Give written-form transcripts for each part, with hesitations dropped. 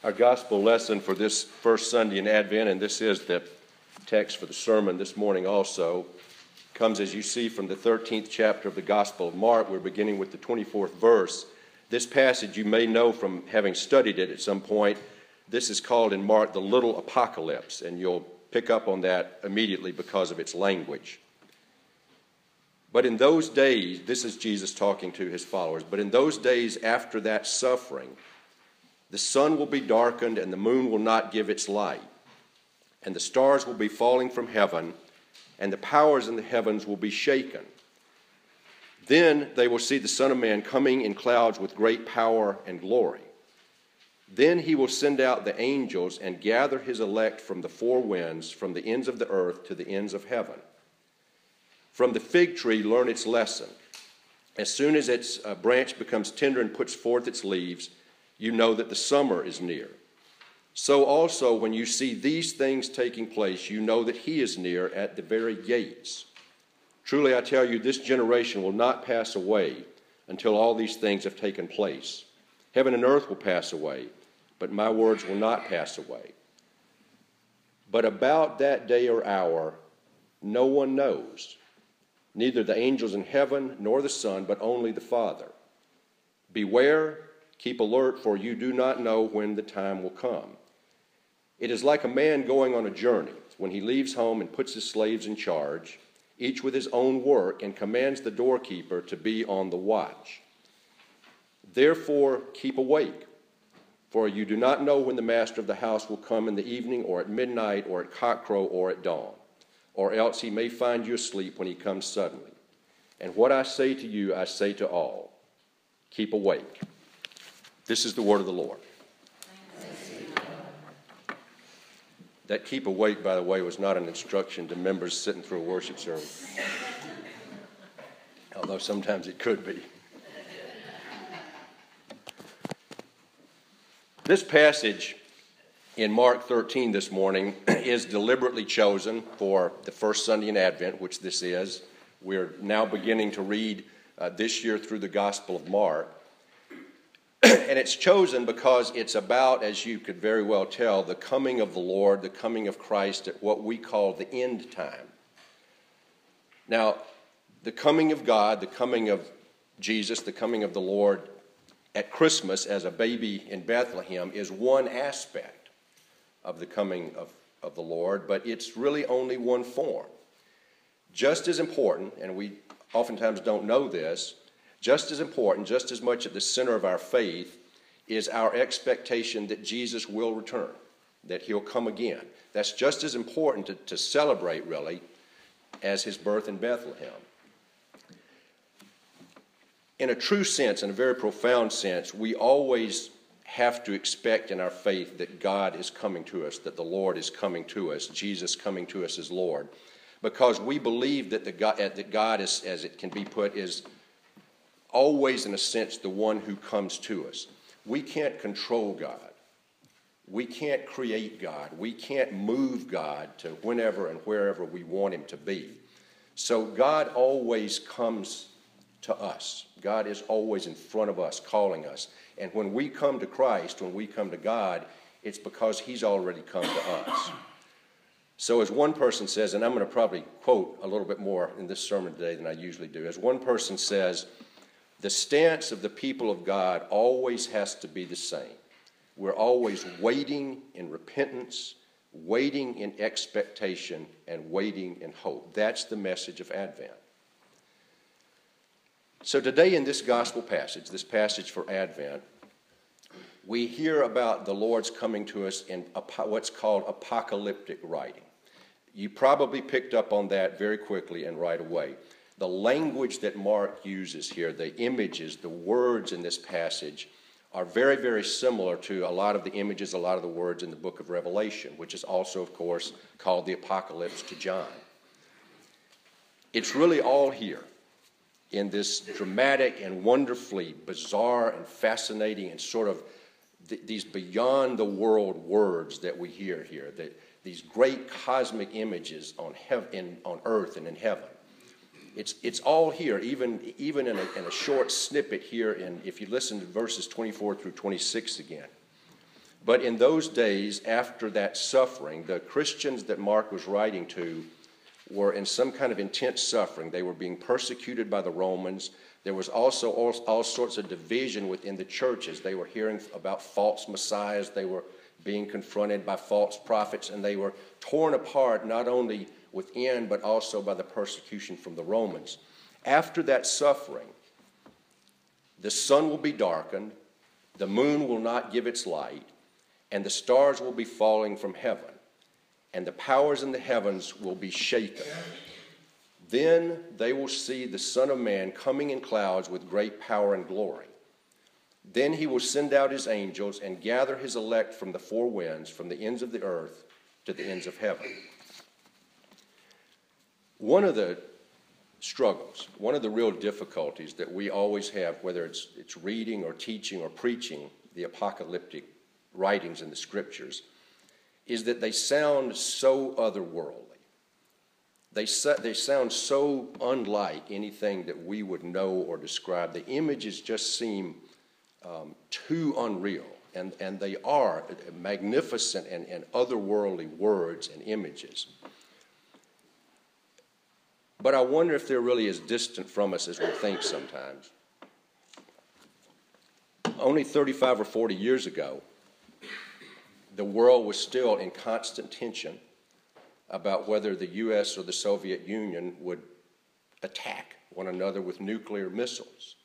Our gospel lesson for this first Sunday in Advent, and this is the text for the sermon this morning also, comes, as you see, from the 13th chapter of the Gospel of Mark. We're beginning with the 24th verse. This passage you may know from having studied it at some point. This is called in Mark the Little Apocalypse, and you'll pick up on that immediately because of its language. But in those days, this is Jesus talking to his followers, but in those days after that suffering, the sun will be darkened and the moon will not give its light, and the stars will be falling from heaven, and the powers in the heavens will be shaken. Then they will see the Son of Man coming in clouds with great power and glory. Then he will send out the angels and gather his elect from the four winds, from the ends of the earth to the ends of heaven. From the fig tree learn its lesson. As soon as its branch becomes tender and puts forth its leaves, you know that the summer is near. So also when you see these things taking place, you know that he is near at the very gates. Truly I tell you, this generation will not pass away until all these things have taken place. Heaven and earth will pass away, but my words will not pass away. But about that day or hour, no one knows, neither the angels in heaven nor the Son, but only the Father. Beware, keep alert, for you do not know when the time will come. It is like a man going on a journey, when he leaves home and puts his slaves in charge, each with his own work, and commands the doorkeeper to be on the watch. Therefore, keep awake, for you do not know when the master of the house will come in the evening, or at midnight, or at cockcrow, or at dawn, or else he may find you asleep when he comes suddenly. And what I say to you, I say to all, keep awake. This is the word of the Lord. That keep awake, by the way, was not an instruction to members sitting through a worship service, although sometimes it could be. This passage in Mark 13 this morning is deliberately chosen for the first Sunday in Advent, which this is. We're now beginning to read this year through the Gospel of Mark. And it's chosen because it's about, as you could very well tell, the coming of the Lord, the coming of Christ at what we call the end time. Now, the coming of God, the coming of Jesus, the coming of the Lord at Christmas as a baby in Bethlehem is one aspect of the coming of the Lord, but it's really only one form. Just as important, and we oftentimes don't know this, just as important, just as much at the center of our faith is our expectation that Jesus will return, that he'll come again. That's just as important to celebrate, really, as his birth in Bethlehem. In a true sense, in a very profound sense, we always have to expect in our faith that God is coming to us, that the Lord is coming to us, Jesus coming to us as Lord, because we believe that God is, as it can be put, is always, in a sense, the one who comes to us. We can't control God. We can't create God. We can't move God to whenever and wherever we want him to be. So God always comes to us. God is always in front of us, calling us. And when we come to Christ, when we come to God, it's because he's already come to us. So as one person says, and I'm going to probably quote a little bit more in this sermon today than I usually do, as one person says, the stance of the people of God always has to be the same. We're always waiting in repentance, waiting in expectation, and waiting in hope. That's the message of Advent. So today in this gospel passage, this passage for Advent, we hear about the Lord's coming to us in what's called apocalyptic writing. You probably picked up on that very quickly and right away. The language that Mark uses here, the images, the words in this passage are very, very similar to a lot of the images, a lot of the words in the book of Revelation, which is also, of course, called the Apocalypse to John. It's really all here in this dramatic and wonderfully bizarre and fascinating and sort of these beyond the world words that we hear here, these great cosmic images on earth and in heaven. It's all here, even in a short snippet here, if you listen to verses 24 through 26 again. But in those days, after that suffering, the Christians that Mark was writing to were in some kind of intense suffering. They were being persecuted by the Romans. There was also all sorts of division within the churches. They were hearing about false messiahs. They were being confronted by false prophets, and they were torn apart not only within but also by the persecution from the Romans. After that suffering, the sun will be darkened, the moon will not give its light, and the stars will be falling from heaven, and the powers in the heavens will be shaken. Then they will see the Son of Man coming in clouds with great power and glory. Then he will send out his angels and gather his elect from the four winds, from the ends of the earth to the ends of heaven. One of the struggles, one of the real difficulties that we always have, whether it's reading or teaching or preaching the apocalyptic writings in the scriptures, is that they sound so otherworldly. They sound so unlike anything that we would know or describe. The images just seem too unreal, and they are magnificent and otherworldly words and images. But I wonder if they're really as distant from us as we think sometimes. Only 35 or 40 years ago, the world was still in constant tension about whether the U.S. or the Soviet Union would attack one another with nuclear missiles.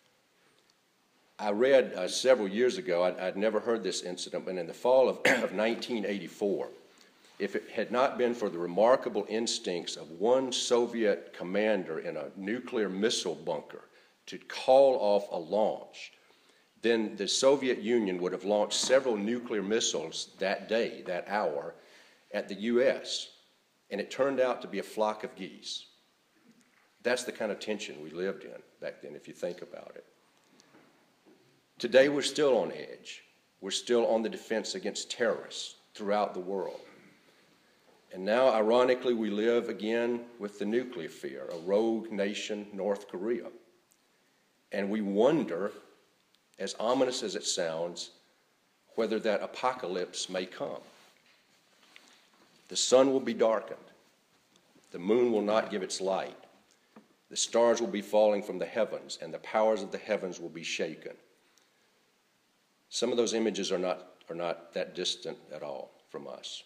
I read several years ago, I'd never heard this incident, but in the fall of 1984, if it had not been for the remarkable instincts of one Soviet commander in a nuclear missile bunker to call off a launch, then the Soviet Union would have launched several nuclear missiles that day, that hour, at the U.S., and it turned out to be a flock of geese. That's the kind of tension we lived in back then, if you think about it. Today, we're still on edge. We're still on the defense against terrorists throughout the world. And now, ironically, we live again with the nuclear fear, a rogue nation, North Korea. And we wonder, as ominous as it sounds, whether that apocalypse may come. The sun will be darkened. The moon will not give its light. The stars will be falling from the heavens, and the powers of the heavens will be shaken. Some of those images are not that distant at all from us.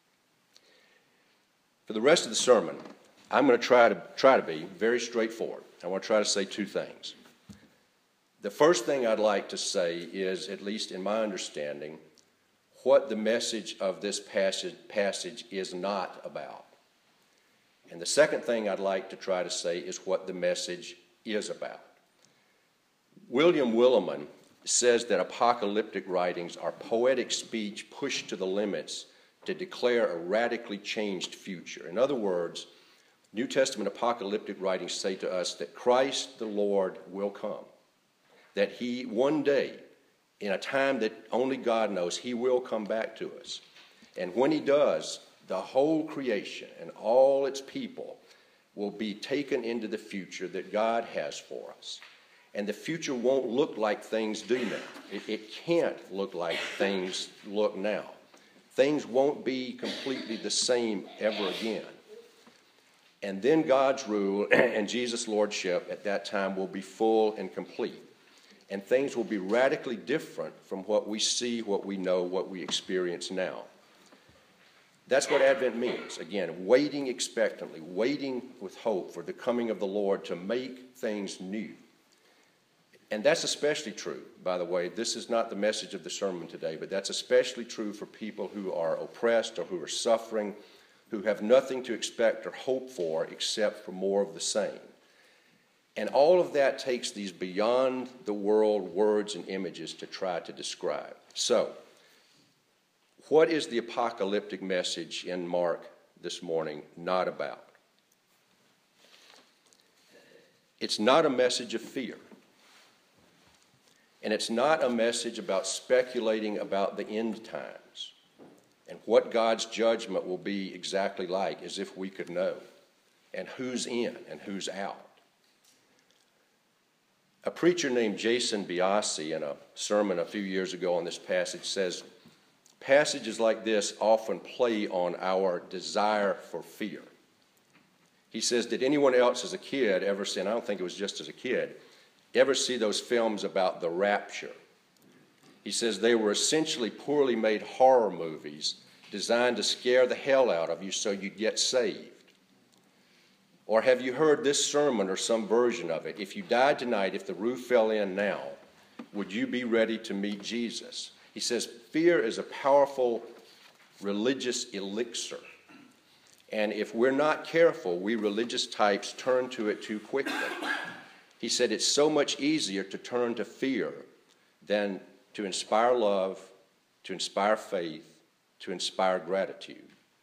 For the rest of the sermon, I'm going to try to be very straightforward. I want to try to say two things. The first thing I'd like to say is, at least in my understanding, what the message of this passage is not about. And the second thing I'd like to try to say is what the message is about. William Willimon says that apocalyptic writings are poetic speech pushed to the limits to declare a radically changed future. In other words, New Testament apocalyptic writings say to us that Christ the Lord will come, that he one day, in a time that only God knows, he will come back to us. And when he does, the whole creation and all its people will be taken into the future that God has for us. And the future won't look like things do now. It can't look like things look now. Things won't be completely the same ever again. And then God's rule and Jesus' lordship at that time will be full and complete. And things will be radically different from what we see, what we know, what we experience now. That's what Advent means. Again, waiting expectantly, waiting with hope for the coming of the Lord to make things new. And that's especially true, by the way. This is not the message of the sermon today, but that's especially true for people who are oppressed or who are suffering, who have nothing to expect or hope for except for more of the same. And all of that takes these beyond the world words and images to try to describe. So, what is the apocalyptic message in Mark this morning not about? It's not a message of fear. And it's not a message about speculating about the end times and what God's judgment will be exactly like, as if we could know, and who's in and who's out. A preacher named Jason Biasi, in a sermon a few years ago on this passage, says, passages like this often play on our desire for fear. He says, did anyone else as a kid ever see, and I don't think it was just as a kid, ever see those films about the rapture? He says they were essentially poorly made horror movies designed to scare the hell out of you so you'd get saved. Or have you heard this sermon or some version of it? If you died tonight, if the roof fell in now, would you be ready to meet Jesus? He says fear is a powerful religious elixir. And if we're not careful, we religious types turn to it too quickly. He said it's so much easier to turn to fear than to inspire love, to inspire faith, to inspire gratitude.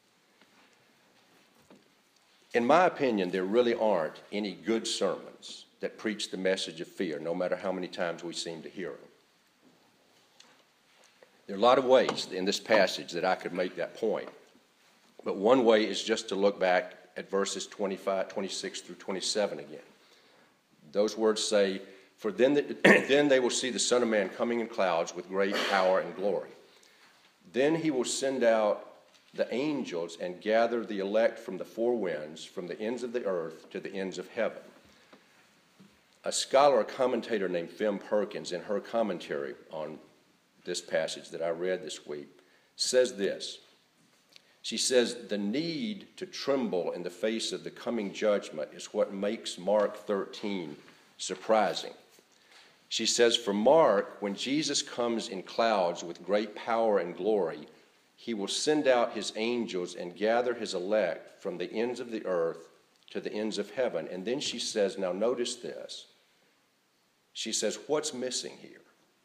In my opinion, there really aren't any good sermons that preach the message of fear, no matter how many times we seem to hear them. There are a lot of ways in this passage that I could make that point. But one way is just to look back at verses 26 through 27 again. Those words say, "For then they will see the Son of Man coming in clouds with great power and glory. Then he will send out the angels and gather the elect from the four winds, from the ends of the earth to the ends of heaven." A scholar, a commentator named Fem Perkins, in her commentary on this passage that I read this week, says this. She says, the need to tremble in the face of the coming judgment is what makes Mark 13 surprising. She says, for Mark, when Jesus comes in clouds with great power and glory, he will send out his angels and gather his elect from the ends of the earth to the ends of heaven. And then she says, now notice this. She says, what's missing here?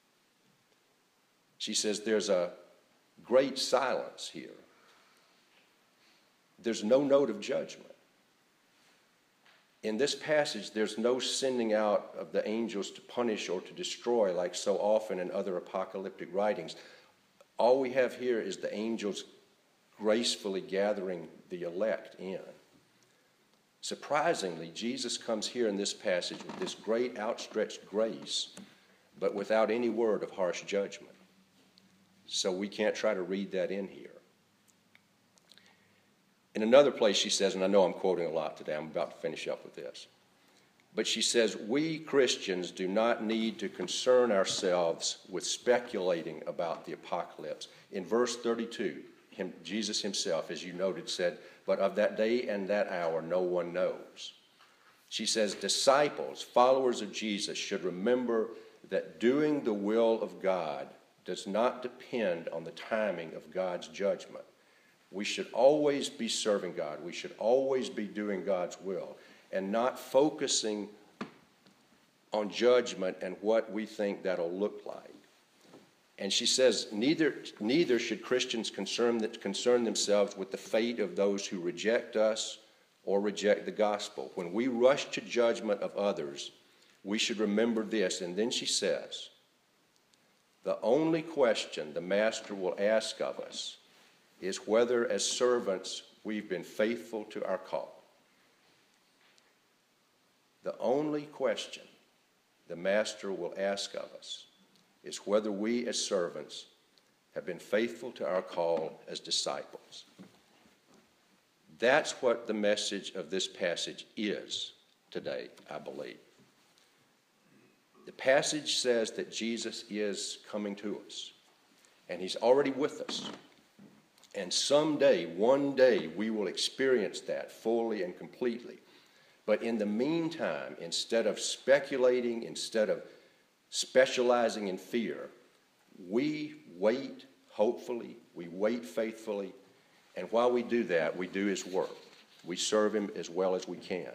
She says, there's a great silence here. There's no note of judgment. In this passage, there's no sending out of the angels to punish or to destroy like so often in other apocalyptic writings. All we have here is the angels gracefully gathering the elect in. Surprisingly, Jesus comes here in this passage with this great outstretched grace, but without any word of harsh judgment. So we can't try to read that in here. In another place she says, and I know I'm quoting a lot today, I'm about to finish up with this, but she says, we Christians do not need to concern ourselves with speculating about the apocalypse. In verse 32, Jesus himself, as you noted, said, but of that day and that hour no one knows. She says, disciples, followers of Jesus, should remember that doing the will of God does not depend on the timing of God's judgment. We should always be serving God. We should always be doing God's will and not focusing on judgment and what we think that'll look like. And she says, neither should Christians concern themselves with the fate of those who reject us or reject the gospel. When we rush to judgment of others, we should remember this. And then she says, the only question the Master will ask of us is whether as servants we've been faithful to our call. The only question the Master will ask of us is whether we as servants have been faithful to our call as disciples. That's what the message of this passage is today, I believe. The passage says that Jesus is coming to us, and he's already with us. And someday, one day, we will experience that fully and completely. But in the meantime, instead of speculating, instead of specializing in fear, we wait hopefully, we wait faithfully, and while we do that, we do his work. We serve him as well as we can.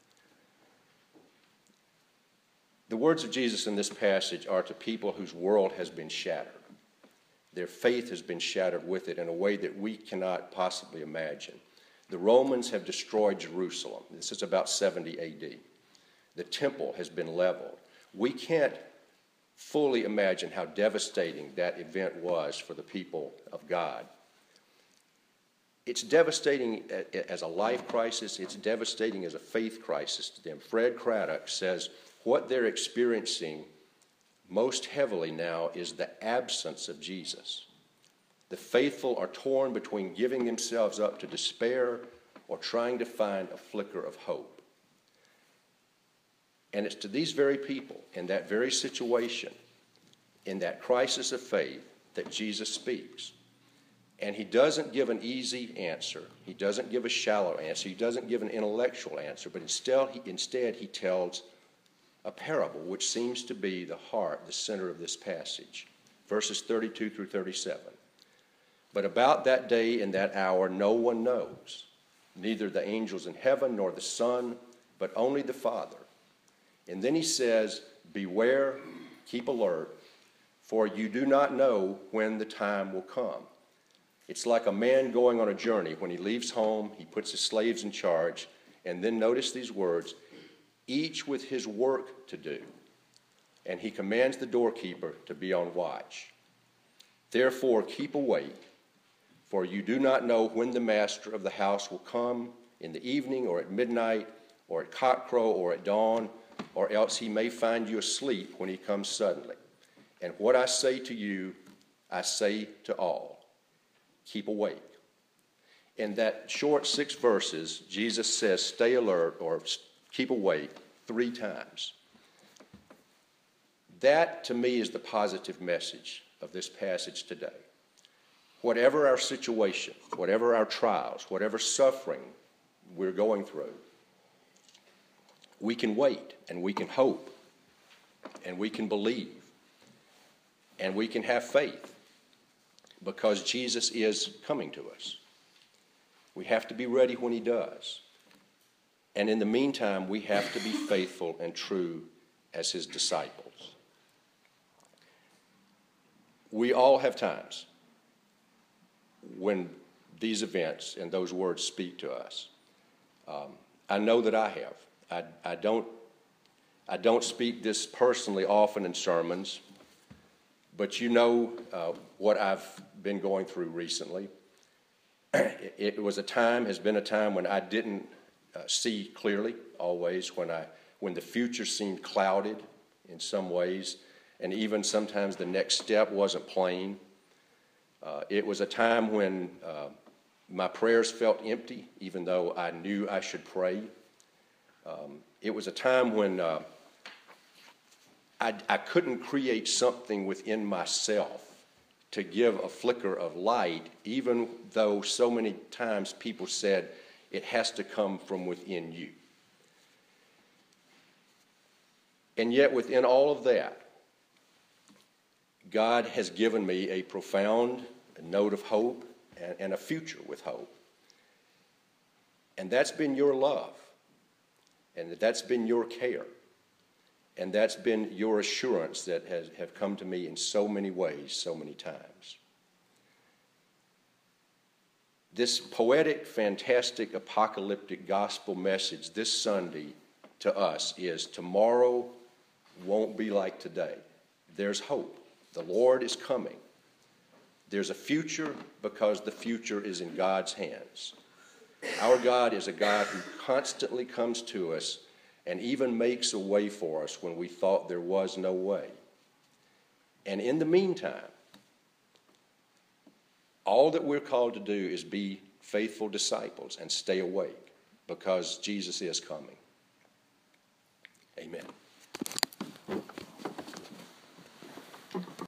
The words of Jesus in this passage are to people whose world has been shattered. Their faith has been shattered with it in a way that we cannot possibly imagine. The Romans have destroyed Jerusalem. This is about 70 AD. The temple has been leveled. We can't fully imagine how devastating that event was for the people of God. It's devastating as a life crisis. It's devastating as a faith crisis to them. Fred Craddock says what they're experiencing most heavily now is the absence of Jesus. The faithful are torn between giving themselves up to despair or trying to find a flicker of hope. And it's to these very people, in that very situation, in that crisis of faith, that Jesus speaks. And he doesn't give an easy answer. He doesn't give a shallow answer. He doesn't give an intellectual answer. But instead he tells a parable, which seems to be the heart, the center of this passage. Verses 32 through 37. But about that day and that hour no one knows, neither the angels in heaven nor the Son, but only the Father. And then he says, beware, keep alert, for you do not know when the time will come. It's like a man going on a journey. When he leaves home, he puts his slaves in charge, and then notice these words, each with his work to do. And he commands the doorkeeper to be on watch. Therefore, keep awake, for you do not know when the master of the house will come, in the evening or at midnight, or at cockcrow or at dawn, or else he may find you asleep when he comes suddenly. And what I say to you, I say to all, keep awake. In that short 6 verses, Jesus says, stay alert or keep awake 3 times. That, to me, is the positive message of this passage today. Whatever our situation, whatever our trials, whatever suffering we're going through, we can wait and we can hope and we can believe and we can have faith because Jesus is coming to us. We have to be ready when he does. And in the meantime, we have to be faithful and true as his disciples. We all have times when these events and those words speak to us. I know that I have. I don't speak this personally often in sermons, but you know what I've been going through recently. It has been a time when I didn't see clearly always, when the future seemed clouded in some ways, and even sometimes the next step wasn't plain. It was a time when my prayers felt empty, even though I knew I should pray. It was a time when I couldn't create something within myself to give a flicker of light, even though so many times people said it has to come from within you. And yet within all of that, God has given me a profound note of hope and a future with hope. And that's been your love. And that's been your care. And that's been your assurance that have come to me in so many ways, so many times. This poetic, fantastic, apocalyptic gospel message this Sunday to us is tomorrow won't be like today. There's hope. The Lord is coming. There's a future because the future is in God's hands. Our God is a God who constantly comes to us and even makes a way for us when we thought there was no way. And in the meantime, all that we're called to do is be faithful disciples and stay awake because Jesus is coming. Amen.